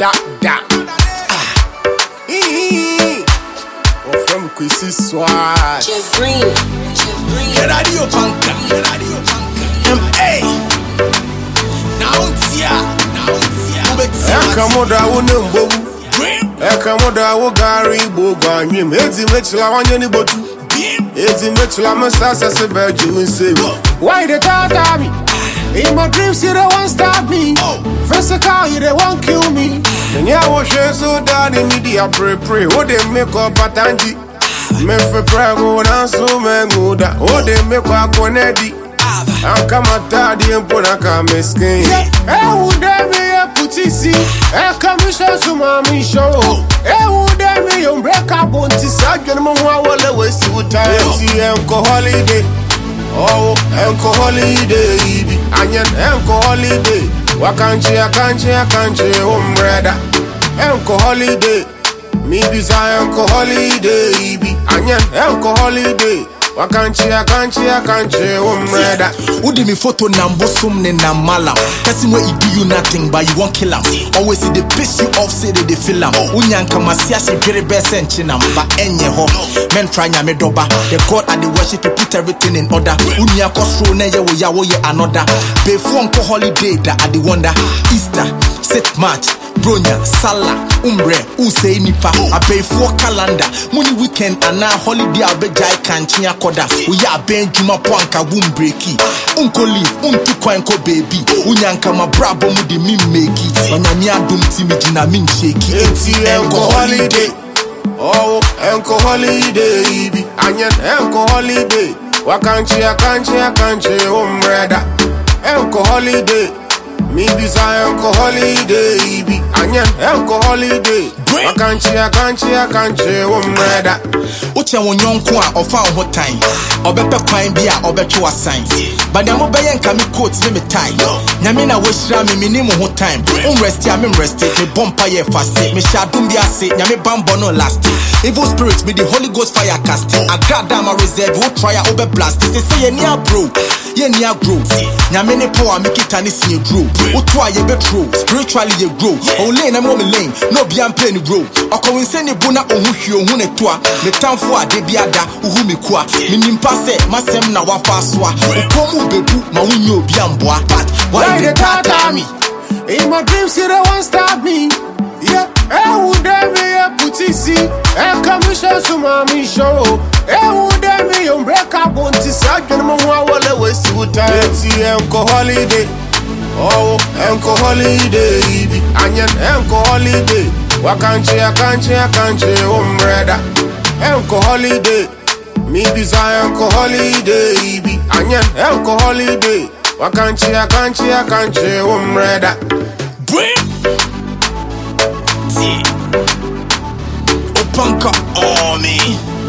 From Quissy Swat. Jeff Green. Radio Panka. M.A. Now it's ya. Ekamoda wunembo. Ekamoda wugari boganyim. Ezi mechila wanyeni botu. Ezi mechila masasa sebeju inse. Why they talk at me? In my dreams you don't want stop me. Physical you they won't kill me. And yeah, was so down in media pray. Oh, they make up a tangi. Me for pray go down so man go da. Oh, they make up a nedi. I'm come at daddy and put a come skin. Eh, would they be a putisi? Eh, come show some mommy show. Eh, would they be on break up on this again? Mama will always do time. See, uncle holiday. Oh, uncle holiday. Anyan, uncle holiday. Wakanchi, umbrella. Uncle holiday. Me desire uncle holiday. Anyan, uncle holiday. Wakanchi, umbrella. Udi mi photo nambo sumne na malam. Person where he do you nothing but you won't kill him. Always see they piss you off, say they feel him. Unyanka masia she get best and chinam ba enye ho. Men try nyame doba. The God and the worship, he put everything in order. Unyako stro ne ye wo ya wo ye another. Before uncle holiday da adi wonder. Easter, set March, Bronya, Salah, Umbre, Use nipa. A before calendar. Money weekend and now holiday abejai kanchinya koda. Uya ben juma pwanka wum breaki. Unko leave, untukwa enko baby. Unyanka ma brabo mudi mi make it. Wanyami adum timi jina min shake it. Eti enko holiday. Oh, enko holiday. Anyan enko holiday. Wakanchi, umbrella. Enko holiday. Me desire enko holiday. Anyan enko holiday. Wakanchi, umbrella. Uche wonyonko a ofa ho time. Obepe kwan bia obeto assign. But the mobile nka me coat me tie. Nyame na wohira me minim ho time. Rest ya me rest me bompa ye fast. Me shadum bia se nyame bambo no last. Evil spirits be the Holy Ghost fire casting. Agrada ma reserve wo try obe blast. Say ye near bro. Ye near grow. Nyame ne power make it ani see grow. Wo to ye be true. Spiritually ye grow. Only na mo me lane. No bia play ni grow. Oko winse ni buna ohu hwie ohu ne toa. Me tamfo ade bia da uhu me kwa. Me nimpa se masem na wafa soa. Ukomu bebu ma wunyo obi amboa. But why they talk at me? In my dreams you don't want stop me. Yeah, eh would they be a putisi? Eh come show some mommy show. Eh would they be on break up on this again? Mama will always do time. Eti enko holiday. Oh, enko holiday. Anyan enko holiday. Wakanchi, umbrella. Enko holiday. Me desire enko holiday. Anyan enko holiday. Wakanchi, umbrella. Opanka, oh me.